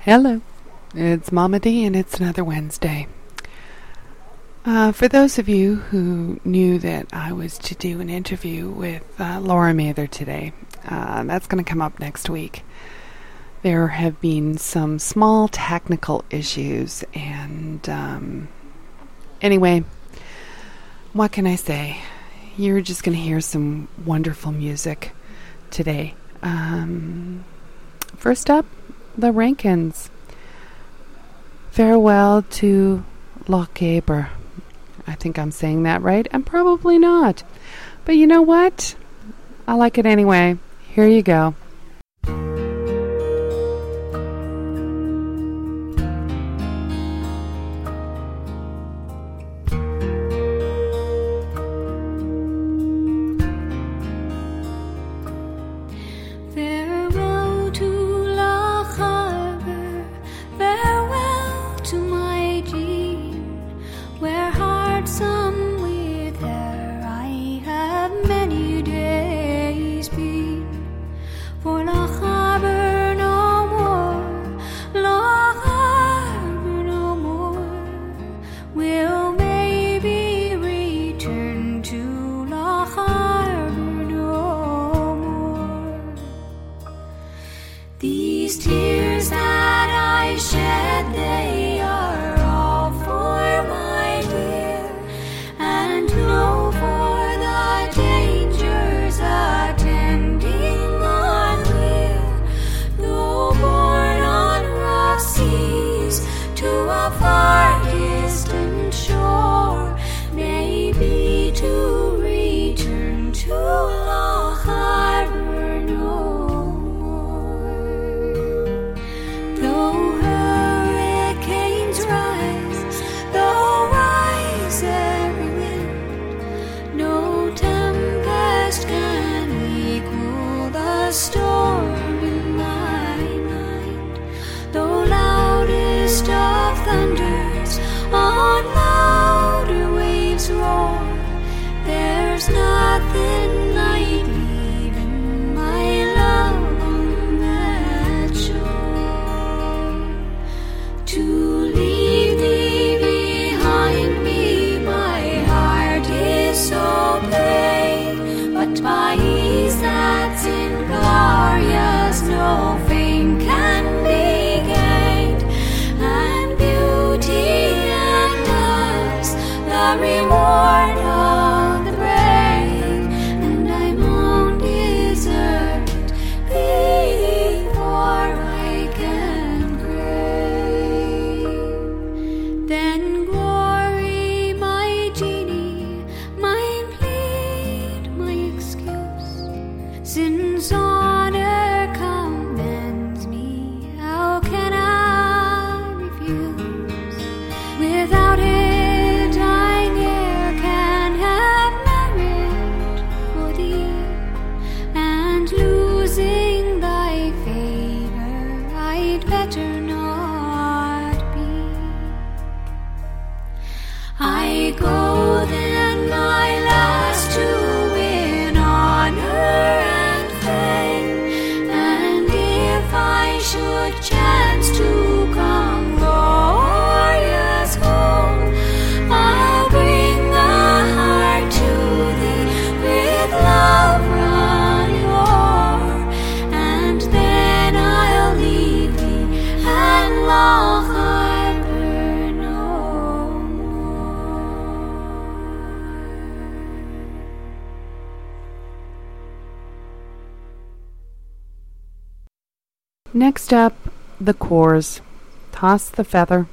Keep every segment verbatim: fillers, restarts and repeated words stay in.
Hello, it's Mama D, and it's another Wednesday. Uh, for those of you who knew that I was to do an interview with uh, Laura Mather today, uh, that's going to come up next week. There have been some small technical issues, and um, anyway, what can I say? You're just going to hear some wonderful music today. Um, first up, the Rankins. Farewell to Lochaber. I think I'm saying that right, and probably not. But you know what? I like it anyway. Here you go. Next up, the Corrs. Toss the Feather.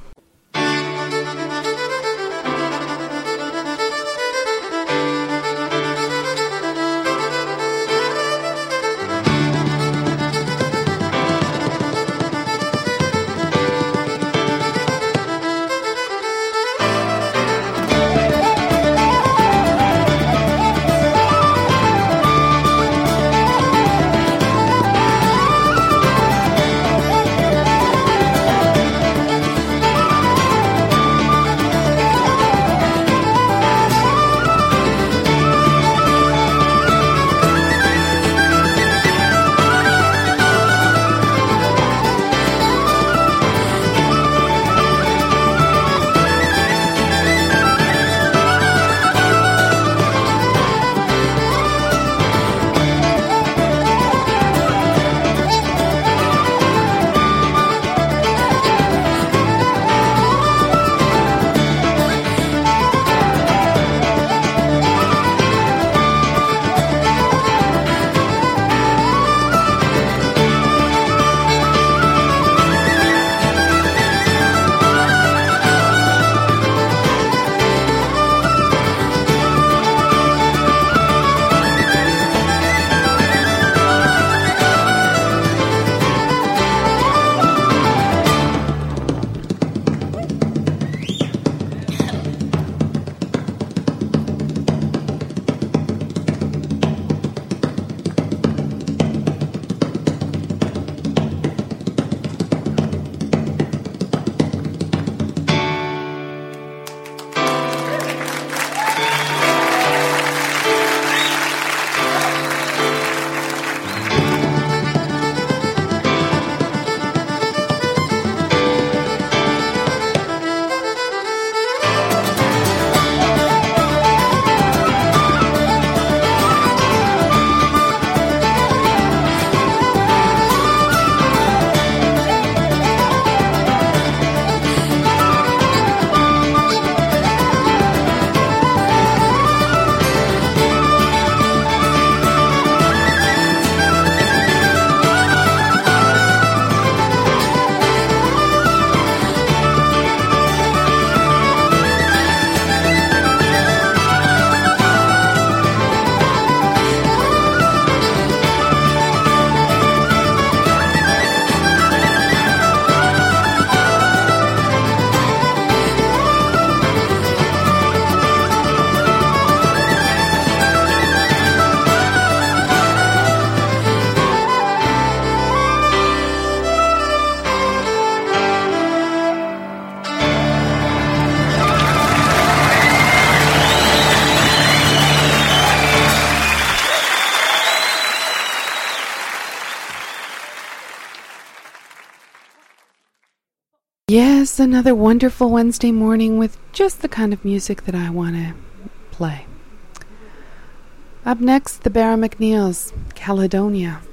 Yes, another wonderful Wednesday morning with just the kind of music that I want to play. Up next, the Barra McNeils, Caledonia.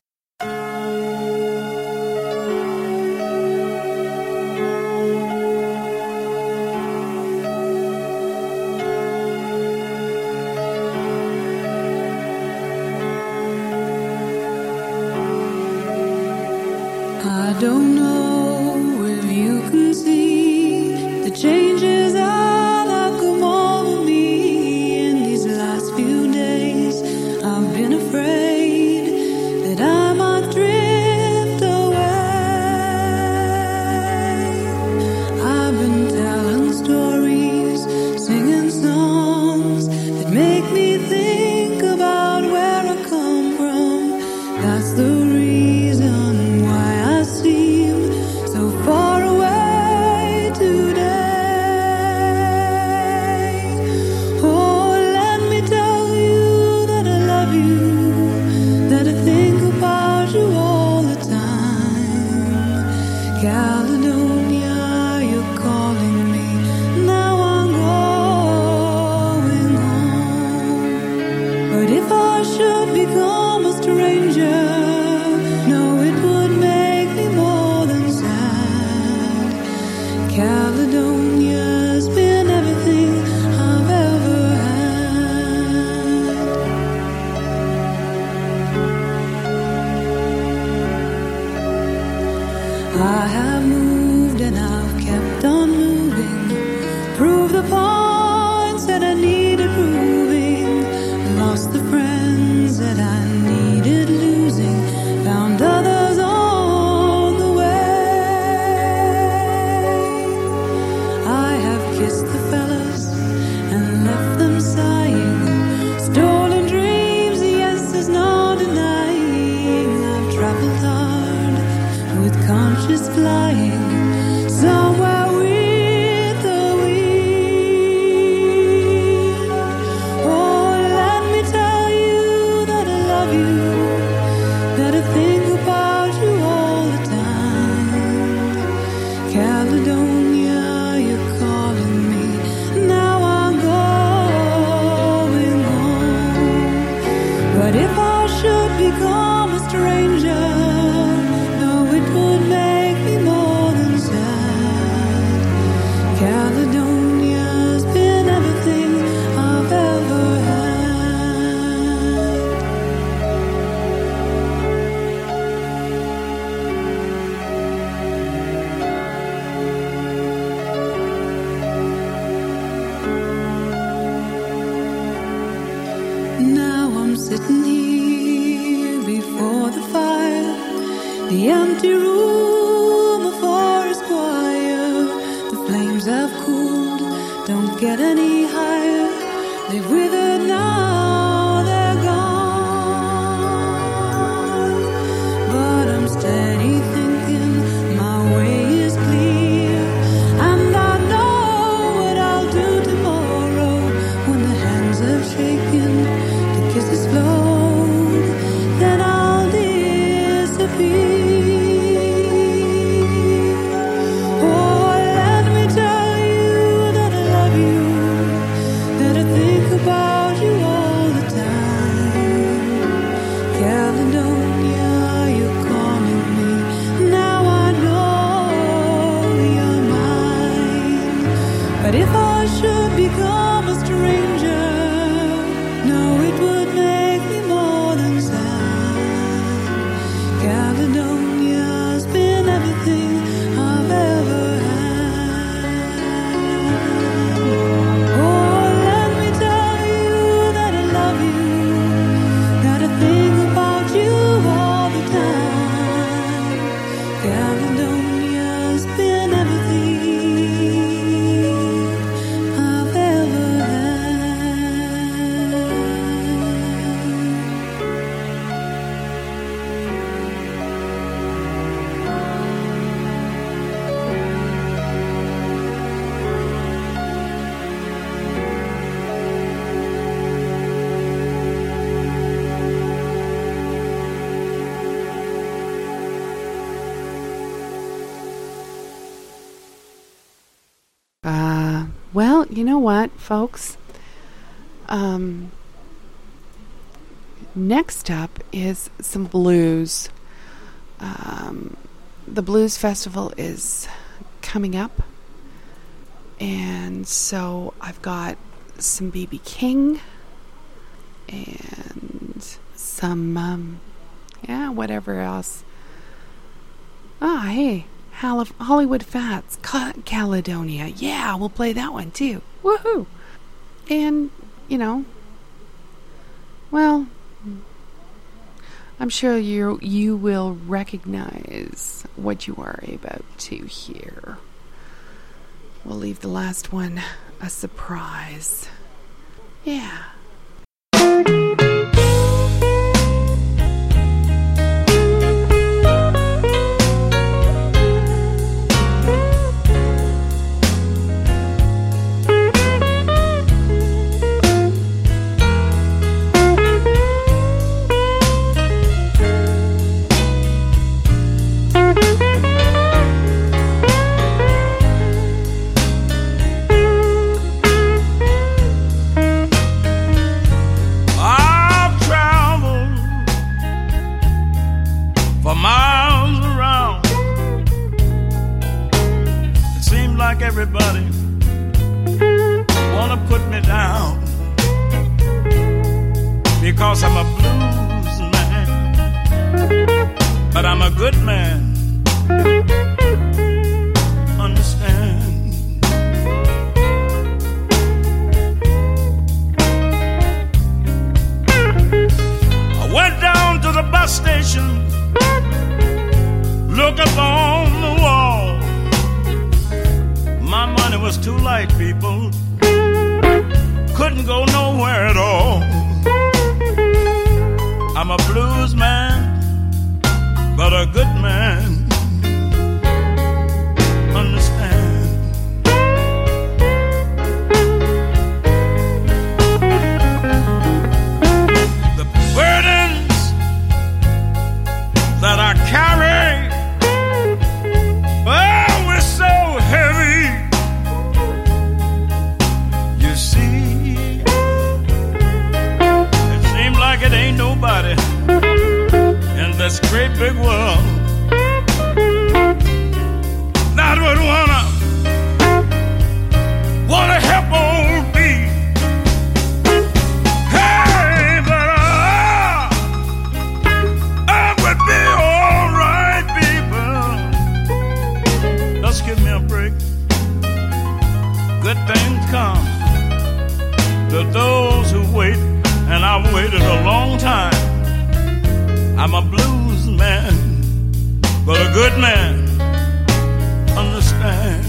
I don't know if you can see the changes that have come over me in these last few days. I've been afraid that I might drift away. I've been telling stories, singing songs that make me think about where I come from. That's the reason why I seem so far away today. Oh, let me tell you that I love you, that I think about you all the time. Caledonia, you're calling me, now I'm going home. But if I should become a stranger, no, it would make me more than sad. Caledonia's been everything I've ever had. I have moved and I've kept on moving, proved the points that I needed proving, lost the friends that I needed losing, found others on the way. I have kissed the fellas and left them sighing, stolen dreams, yes, there's no denying. I've traveled hard with conscious flying, somewhere with the wind. Oh, let me tell you that I love you, that I think about you all the time. Caledonia, you're calling me, now I'm going home. But if I should become a stranger, no, it would make me more than sad. Caledonia's been everything I've ever had. Now I'm sitting here before the fire, the empty room, a forest choir. The flames have cooled, don't get any higher. They've withered now, they're gone. But I'm steady thinking my way is clear, and I know what I'll do tomorrow when the hands have shaken, the kisses flowed, then I'll disappear. Oh, let me tell you that I love you, that I think about you all the time. Caledonia, you're calling me, now I know you're mine. But if I should become a stranger, no, it would make me more than sad. Caledonia's been everything I've ever had. Oh, let me tell you that I love you, that I think about you all the time. Caledonia's been everything I've ever had. you know what, folks? Um, next up is some blues. Um, the Blues Festival is coming up, and so I've got some B B King and some, um, yeah, whatever else. Ah, hey, Hall- Hollywood Fats, Ca- Caledonia. Yeah, we'll play that one too. Woohoo! And, you know, well, I'm sure you you will recognize what you are about to hear. We'll leave the last one a surprise. Yeah. Everybody wanna put me down because I'm a blues man, but I'm a good man. Understand? I went down to the bus station, look up on the wall. My money was too light, people. Couldn't go nowhere at all. I'm a blues man, but a good man. Understand? The burdens that I carry, oh, we're so heavy. You see, it seems like it ain't nobody in this great big world that would wanna wanna help old me. Hey, but uh, I would be all right, people. Just give me a break. Good things come to those who wait, and I've waited a long time. I'm a blues man, but a good man. Understand?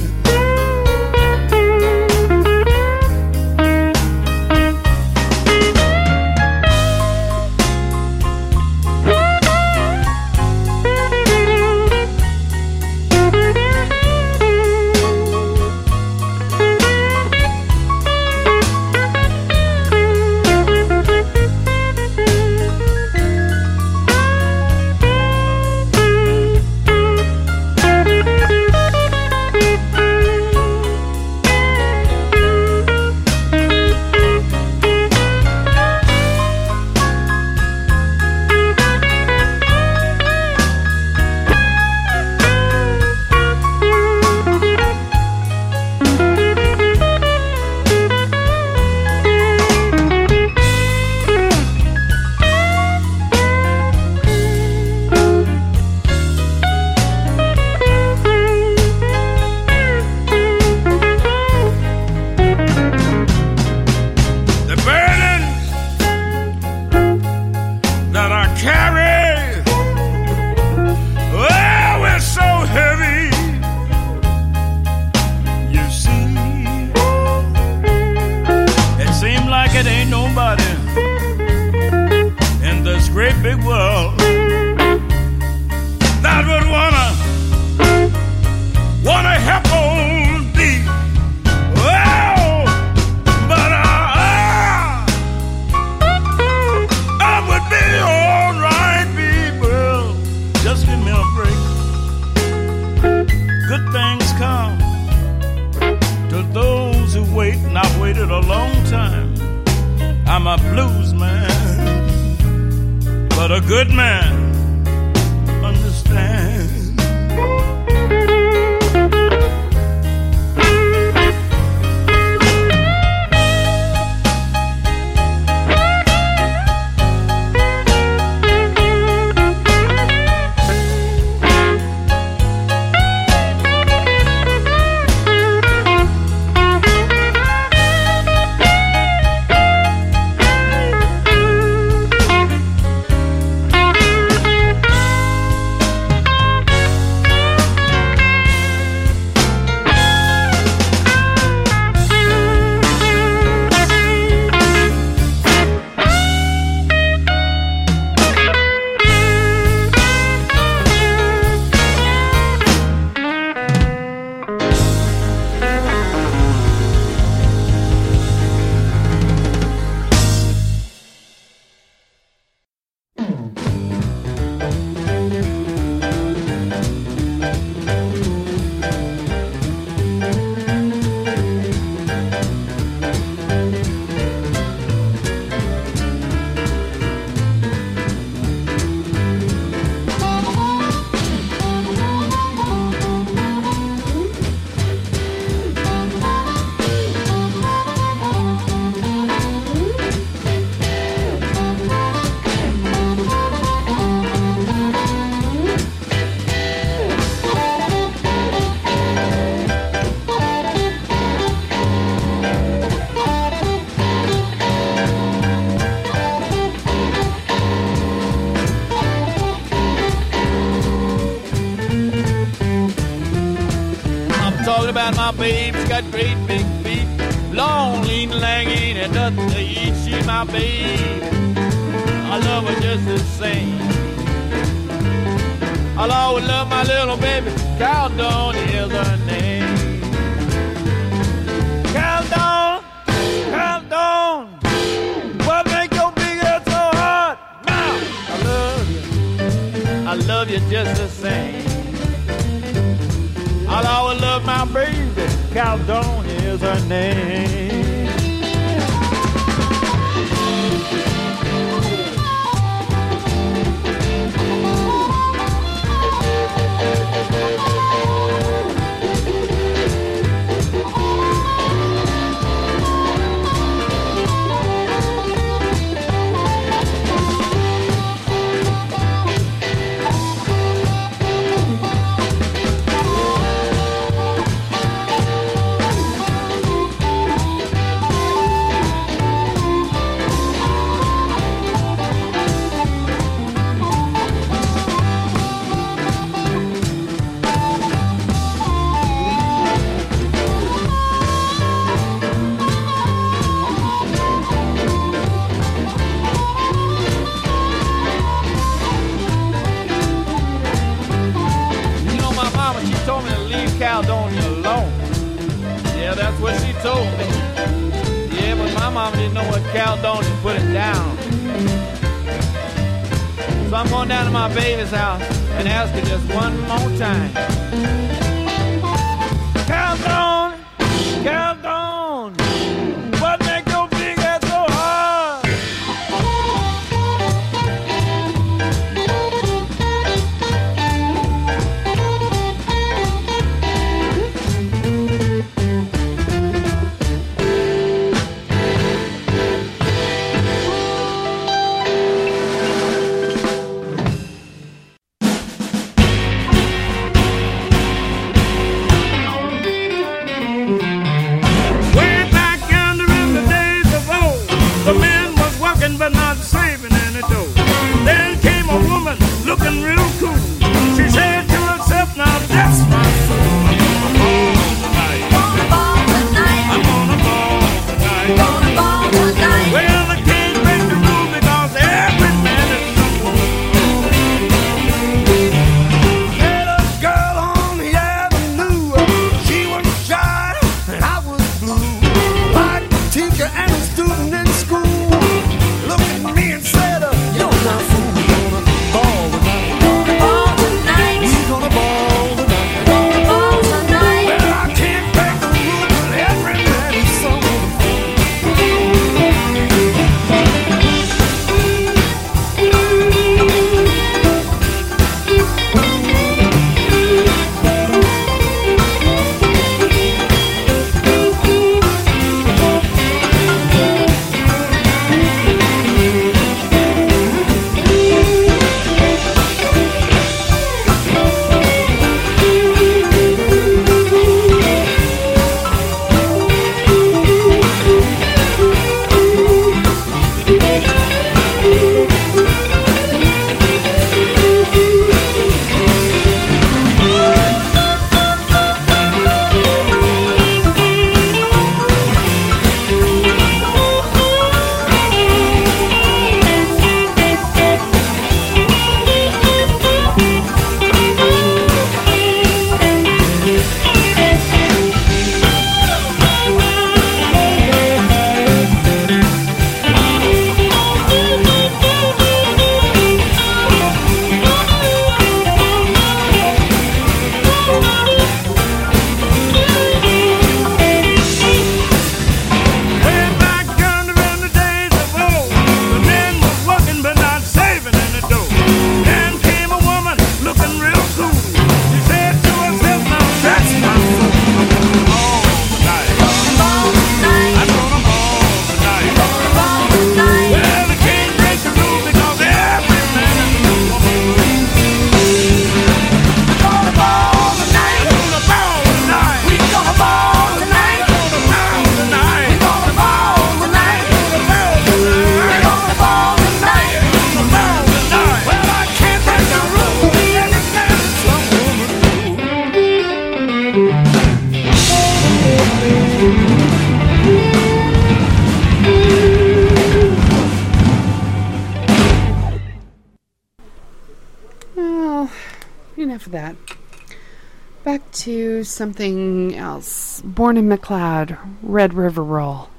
Good things come to those who wait. waited a long time. I'm a blues man, but a good man understands. My baby's got great big feet, long, lean, lanky, and nothing to eat. She's my baby, I love her just the same. I'll always love my little baby. Cal Dawn is her name. Cal Dawn, Cal Dawn, what make your big head so hard? Now I love you, I love you just the same. I'll always love my baby. Cal Dawn is her name. Cal Dawn alone. Yeah, that's what she told me. Yeah, but my mama didn't know what Cal Dawn, she put it down. So I'm going down to my baby's house and ask her just one more time. Cal Dawn, Cal Dawn, what make your big head so hard? Well, enough of that. Back to something else. Born in McLeod, Red River Roll.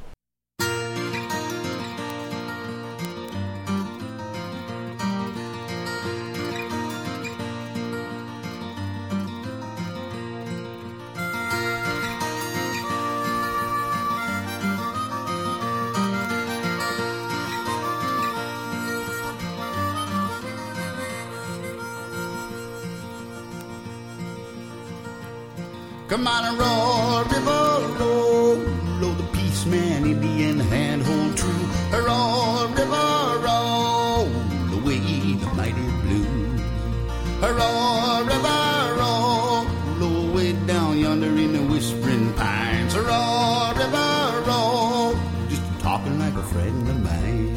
Come on and roll, river, roll, roll the peace man, Indian hand hold true. Roll, river, roll, away the mighty blue. Roll, river, roll, roll way down yonder in the whispering pines. Roll, river, roll, just talking like a friend of mine.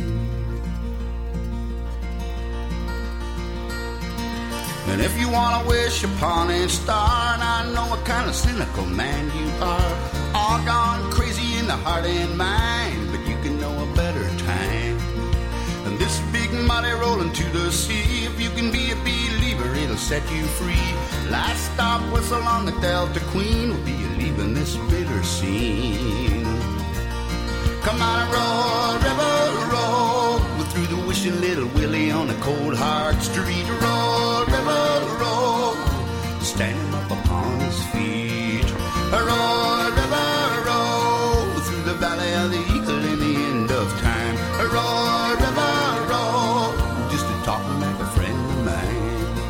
And if you want to wish upon a star, and I know what kind of cynical man you are, all gone crazy in the heart and mind, but you can know a better time. And this big muddy rolling to the sea, if you can be a believer, it'll set you free. Last stop whistle on the Delta Queen will be you leaving this bitter scene. Come on and roll, river, roll, through the wishing little Willie on a cold hard street. Roll, river, roll, standing up upon his feet. Roll, river, roll, through the valley of the eagle in the end of time. Roll, river, roll, just a talking like a friend of mine.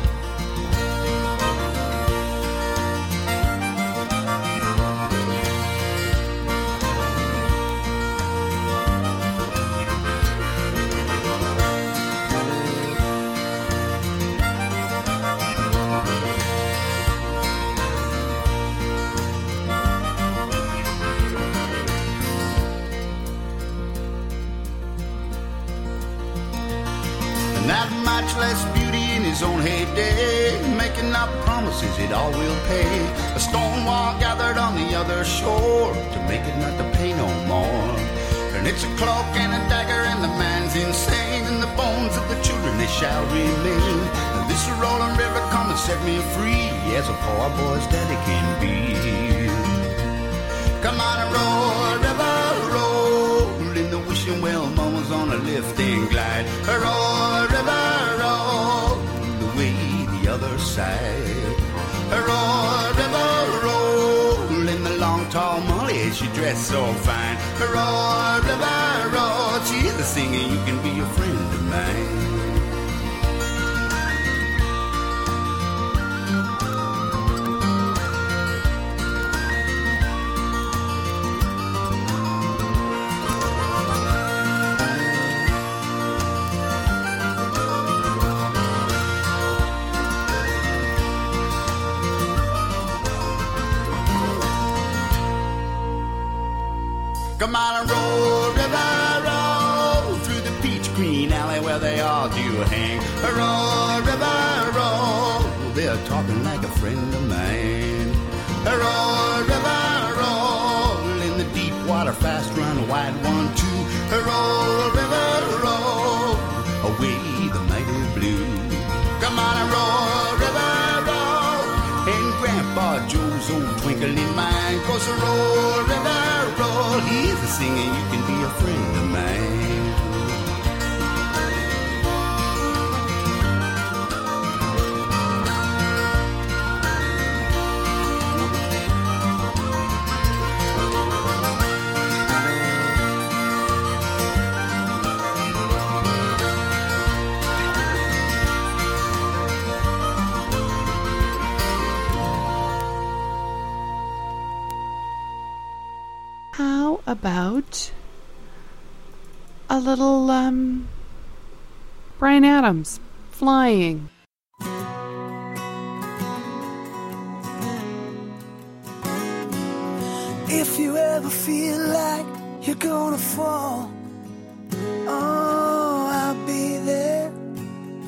Not much less beauty in his own heyday, making up promises it all will pay. A stone wall gathered on the other shore to make it not to pay no more. And it's a cloak and a dagger and the man's insane, and the bones of the children they shall remain. And this rolling river come and set me free, as a poor boy's daddy can be. Come on and roll, river, roll, in the wishing well moments on a lift and glide. Roll, river, roll, the way the other side. Roll, river, roll, in the long tall Molly, she dressed so fine. Roll, river, roll, she's a singer, you can be a friend of mine. Come on and roll, river, roll, through the peach green alley where they all do hang. Roll, river, roll, they're talking like a friend of mine. Roll, river, roll, in the deep water, fast run, wide one, two. Roll, river, roll, away the mighty blue. Come on and roll, river, roll, and Grandpa Joe's old twinkling mind goes a roll, river, roll, he's a singer, you can be a friend of mine. How about a little, um, Bryan Adams, Flying? If you ever feel like you're gonna fall, oh, I'll be there.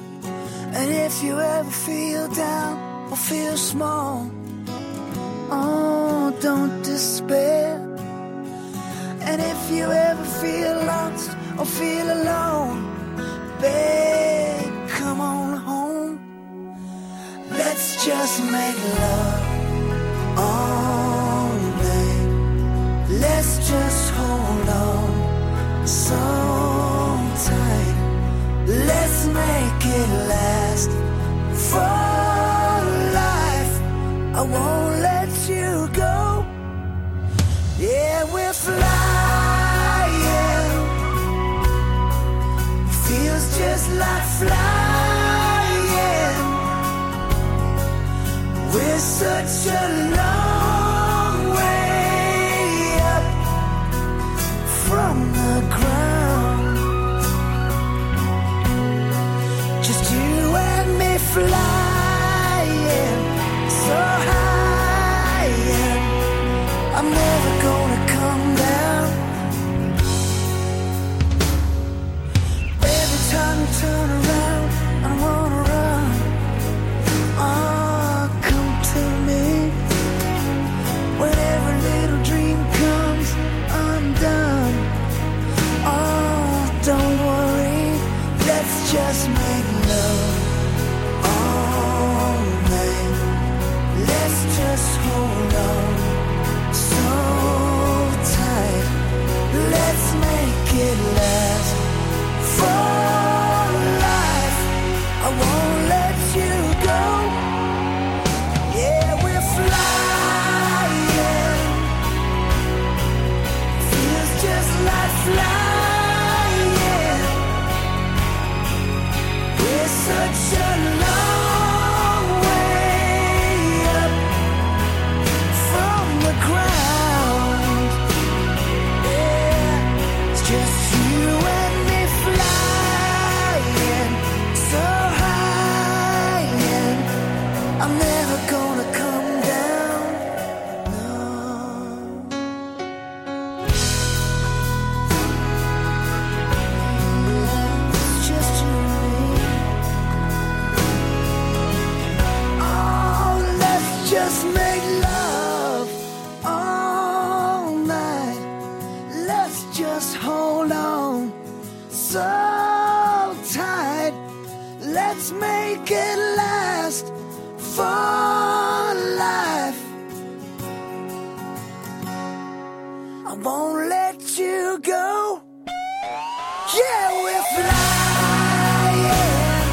And if you ever feel down or feel small, oh, feel alone, babe, come on home. Let's just make love all night. Let's just hold on so tight. Let's make it last for life. I won't let you go. Yeah, we're flying. Feels just like flying. We're such a long way up from the ground. Just you and me flying so high, and I'm never gonna come down. Every time you turn around, I wanna run. Oh, come to me. When every little dream comes undone. Oh, don't worry, let's just make love all night. Let's just hold on so tight. Let's make it last for life. I won't let you go. Yeah, we're flying. Feels just like flying. We're such a long way up from the ground. Yeah, it's just you and me flying so high, and I'm never gonna come down. No. It's just you and me. Oh, let's just make love all night. Let's just hold on so tight. Let's make it last for life. I won't let you go. Yeah, we're flying.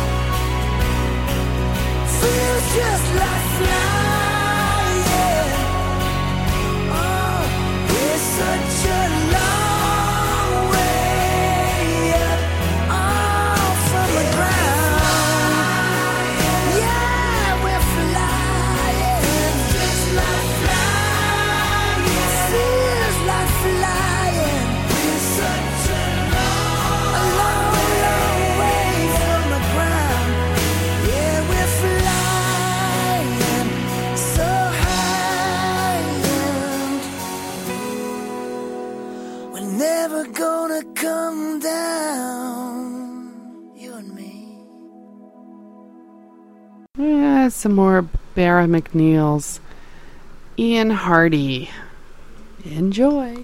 Feels just like flying. Oh, we're such a long way up, oh, from the ground. Yeah, we're flying. Just like flying. Feels like flying. We're such a long, a long, long way from the ground. Yeah, we're flying so high, and we're never gonna come down. You and me. Yeah, some more Barra McNeil's. Ian Hardy. Enjoy.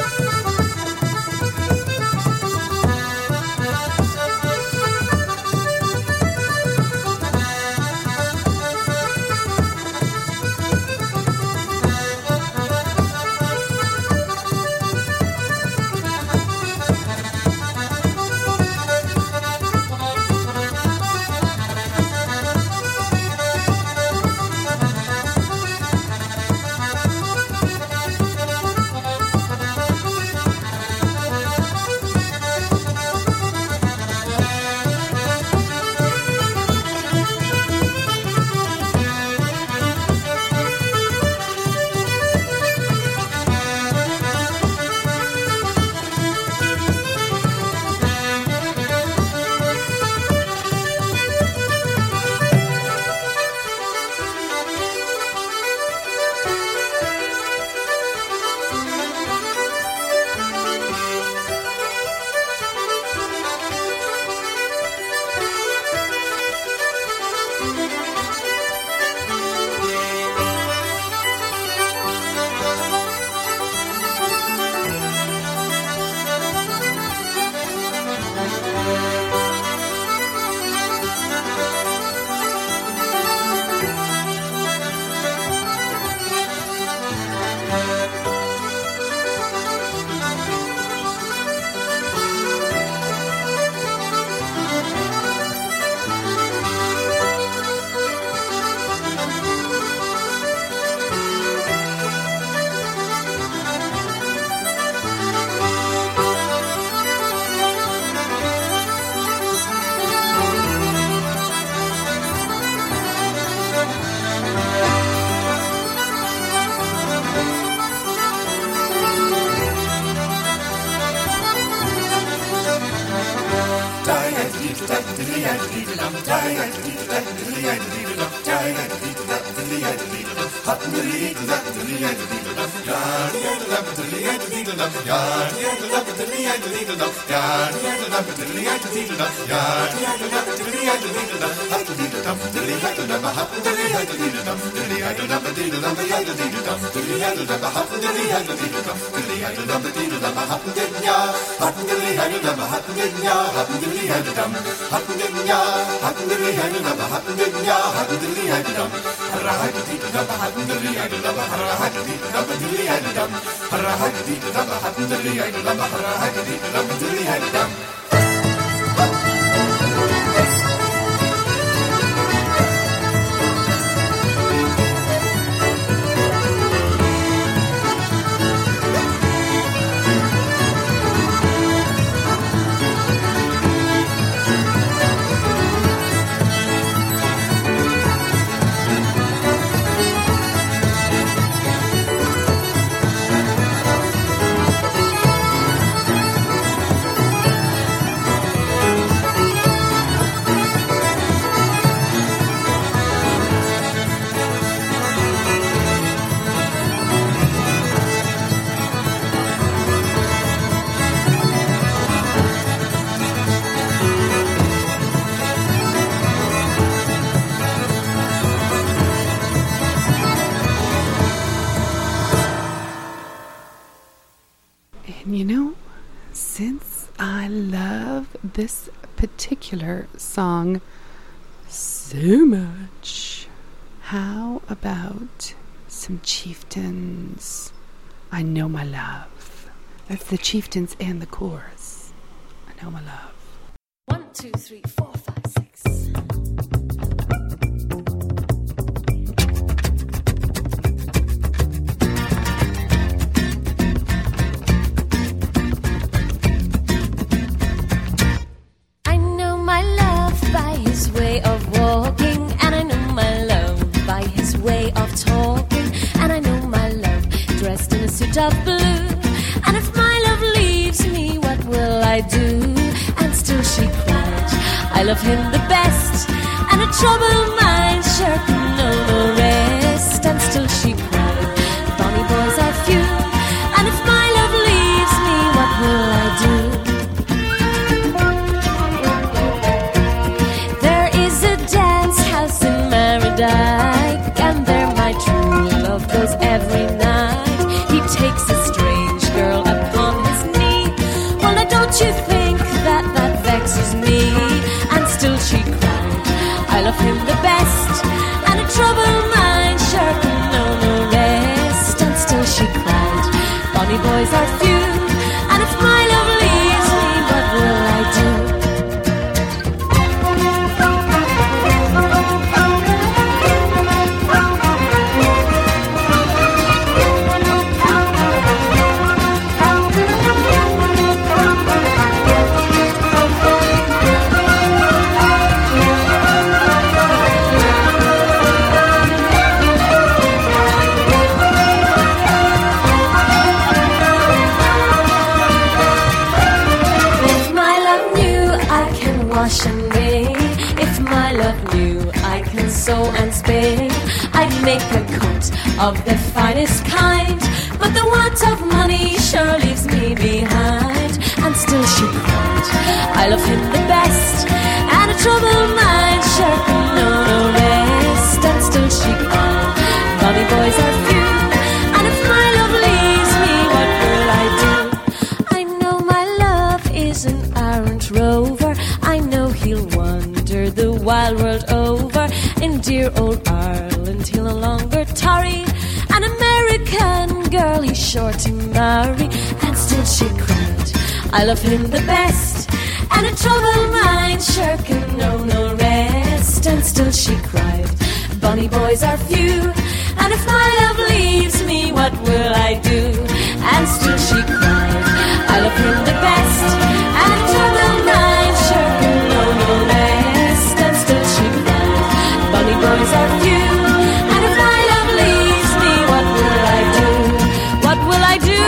Thank And you know, since I love this particular song so much, how about some Chieftains? I Know My Love. That's the Chieftains and the chorus. I Know My Love. One, two, three, four, five, six. I know my love by his way of walking, and I know my love by his way of talking, and I know my love dressed in a suit of blue. And if my love leaves me, what will I do? And still she cried, I love him the best, and a troubled mind sure can know no rest. And still she cried, bonny boys are few, and if my love leaves me, what will I do? There is a dance house in Merodike, and there my true love goes every night. He takes a strange girl upon his knee. Well, now don't you think that that vexes me? And still she cried, I love him the best, and a troubled mind sure can know no rest. And still she cried, bonny boys are few, and if my love leaves me, what will I do? If my love knew I can wash and make, if my love knew I can sew and spin, I'd make a coat of the finest kind. But the want of money sure leaves me behind. And still she cried, I love him the best, and a troubled mind sure can know no rest. And still she cried, bonny boys are few, and if my love leaves me, what will I do? I know my love is an errant rover, I know he'll wander the wild world over. In dear old Ireland he'll no longer tarry, an American girl he's sure to marry. And still she cried, I love him the best, and a troubled mind sure can know no rest. And still she cried, bonny boys are few, and if my love leaves me, what will I do? And still she cried, I love him the best, and a troubled mind sure can know no rest. And still she cried, bonny boys are few, and if my love leaves me, what will I do? What will I do?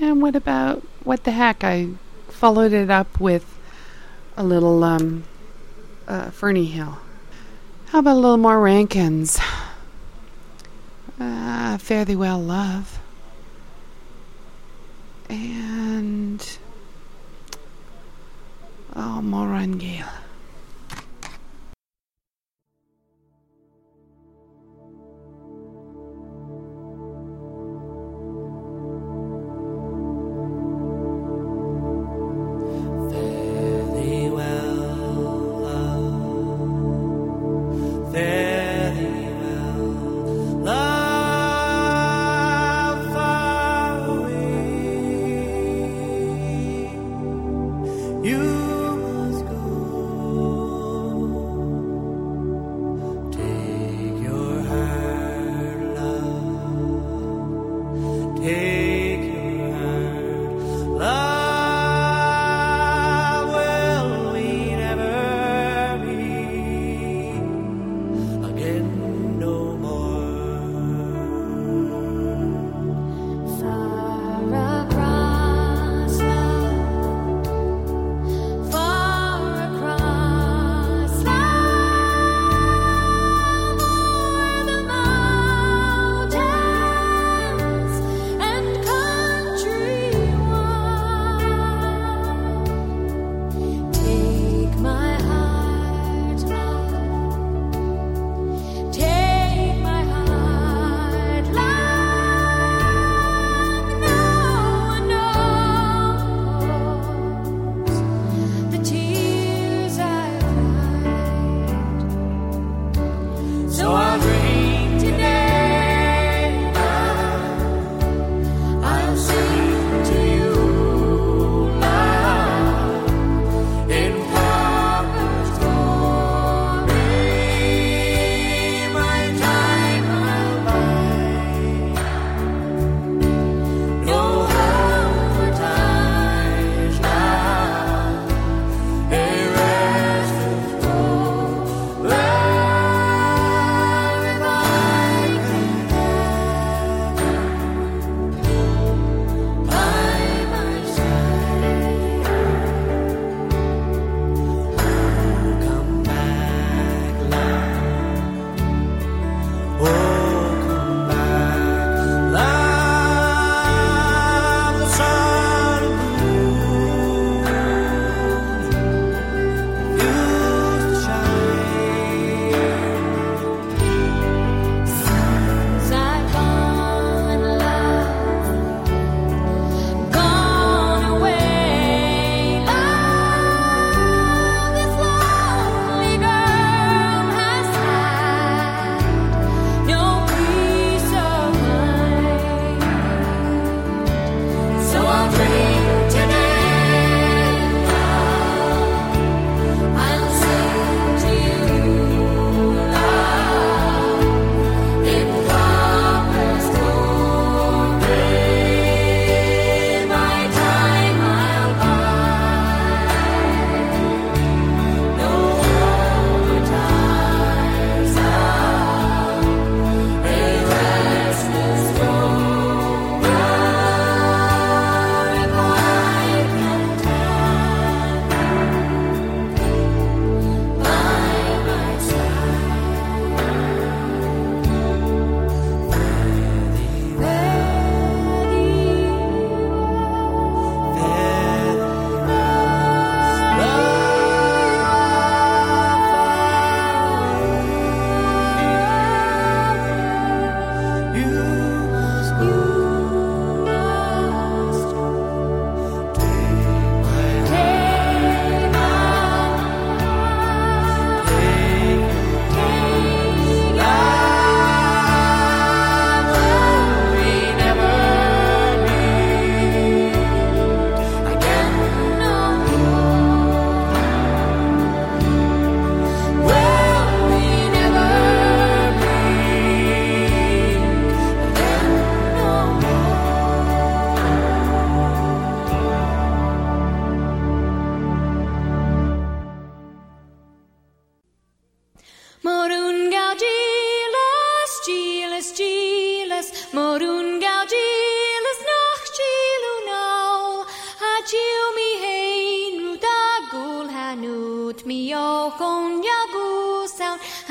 And what about What the Heck? I followed it up with a little um, uh, Fernie Hill. How about a little more Rankins? Uh, Fare Thee Well, Love. And oh, Moran Gale. You must go.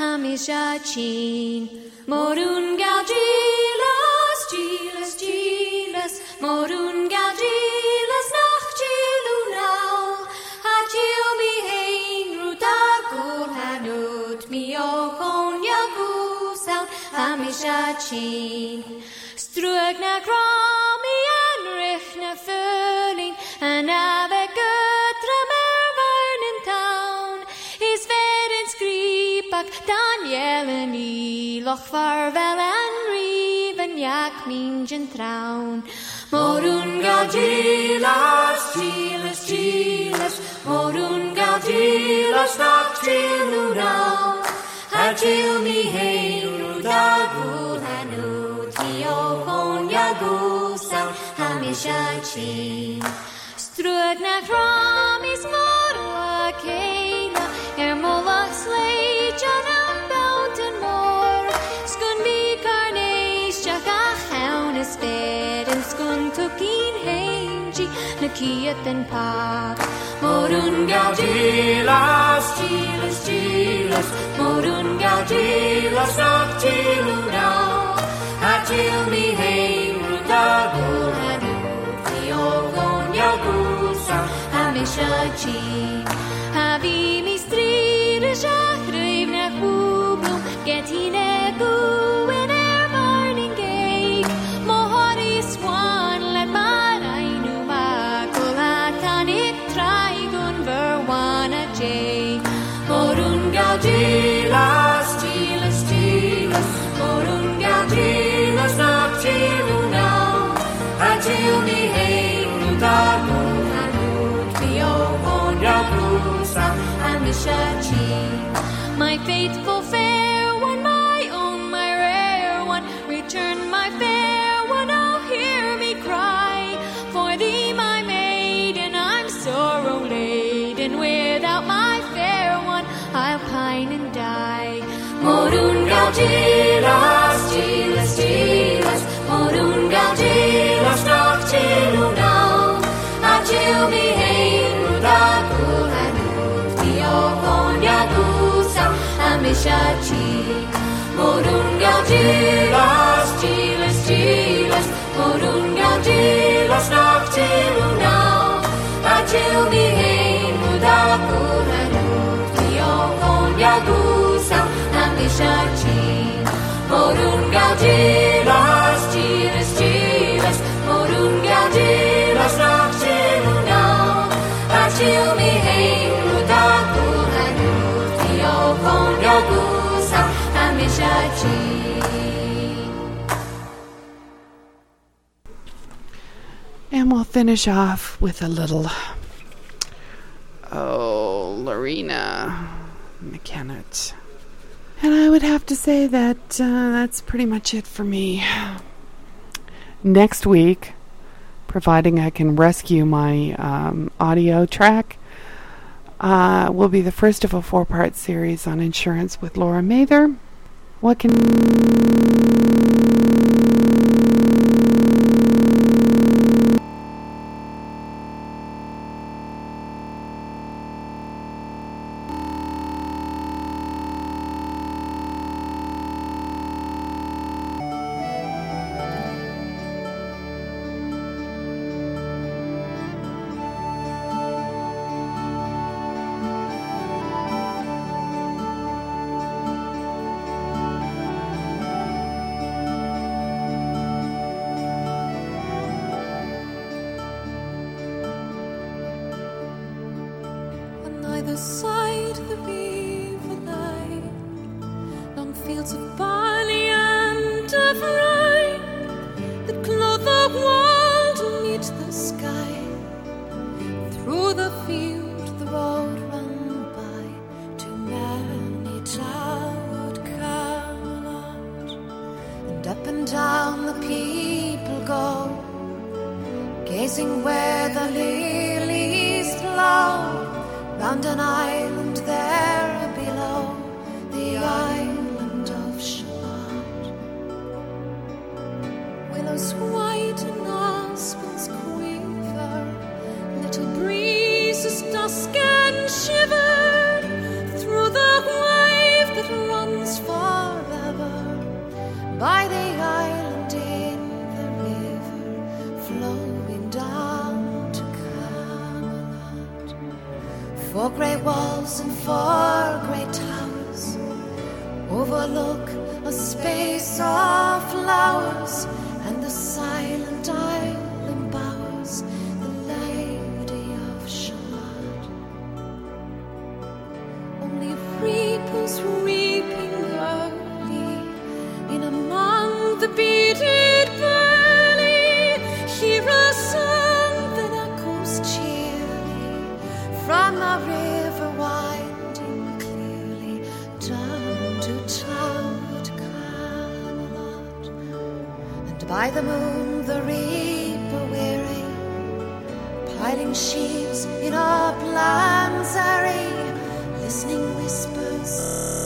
hamisha chin. Morun gal gilas, gilas, gilas, morun gal gilas nach gilunau. Hachil mi hein rudagul hanut mi okon yagusal hamisha chin. Strug na grami en rich na fulling en ave gutra mervarn in town. Is veren skripak Daniel en Iloch farvel en riven jak minjen traun. Morun gal gilas, gilas, gilas, morun gal gilas nach gilunau. Hachil mi hein rudagul hanut mi okon yagusal hamisha chin. Strud na chramis morla keina er molach slejan am bouten mor. Skun mi carnes jak a chaun is fed en skun tukin heimji na kiat en pak. Morun gal gilas, gilas, gilas, morun gal gilas nach gilunau. Hatil mi hein rudagul hanut mi okon yagusal hamisha chin. Havi mi strir shachriv na chublum getine gu in er morning gate. Mohari swan let marainu makul hatanik traigun verwana jay. Morun gal gilas, gilas, gilas, morun gal gilas nach gilunau. Hatil mi hein rudagul hanut mi okon yagusal hamisha chin. My faithful fair one, my own, my rare one, return my fair one, oh hear me cry. For thee my maiden I'm sorrow laden, without my fair one I'll pine and die. Morun gal gilas, gilas, gilas, morun gal gilas nach gilunau. Hachil mi hein rudagul hanut mi okon yagusal hamisha chin. Morun gal gilas, gilas, gilas, morun gal gilas nach gilunau. Hachil mi hein rudagul hanut mi okon yagusal hamisha chin. Morun gal gilas, gilas, gilas, morun gal gilas nach gilunau. Hachil mi hein rudagul hanut mi okon yagusal hamisha chin. And we'll finish off with a little, oh, Lorena McKennitt. And I would have to say that uh, that's pretty much it for me. Next week, providing I can rescue my um, audio track, uh, will be the first of a four-part series on insurance with Laura Mather. What can... Either side the river lie, long fields of barley and of rye that clothe the world to meet the sky. Through the field the road ran by to many towered Camelot, and up and down the people go, gazing where the lilies blow. Round an island there below, the island of Shalott. Willows white and aspens quiver, little breezes dusk and shiver through the wave that runs Four grey walls and four grey towers overlook a space of flowers, and the silent isle embowers the Lady of Shalott. Only reapers reaping early in among the beaded barley hear a song that echoes cheerly from the river winding clearly down to towered Camelot. And by the moon the reaper weary, piling sheaves in uplands airy, listening whispers